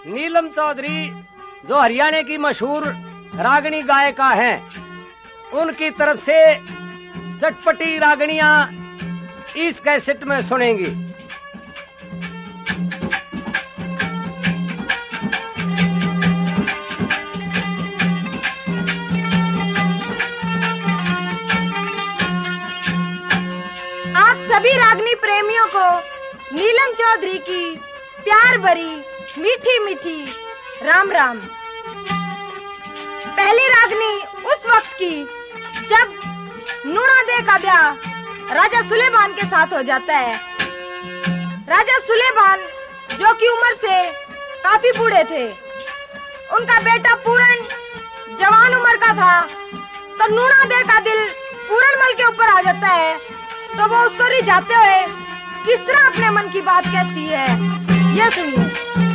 नीलम चौधरी जो हरियाणा की मशहूर रागनी गायिका हैं, उनकी तरफ से चटपटी रागनियां इस कैसेट में सुनेंगी। आप सभी रागनी प्रेमियों को नीलम चौधरी की प्यार भरी मीठी मीठी राम राम। पहली रागनी उस वक्त की जब नूना दे का ब्याह राजा सुलेमान के साथ हो जाता है। राजा सुलेमान जो कि उम्र से काफी बूढ़े थे, उनका बेटा पूरन जवान उम्र का था, तो नूना दे का दिल पूरनमल के ऊपर आ जाता है। तो वो उसको रिझाते हुए किस तरह अपने मन की बात कहती है, ये सुनिए।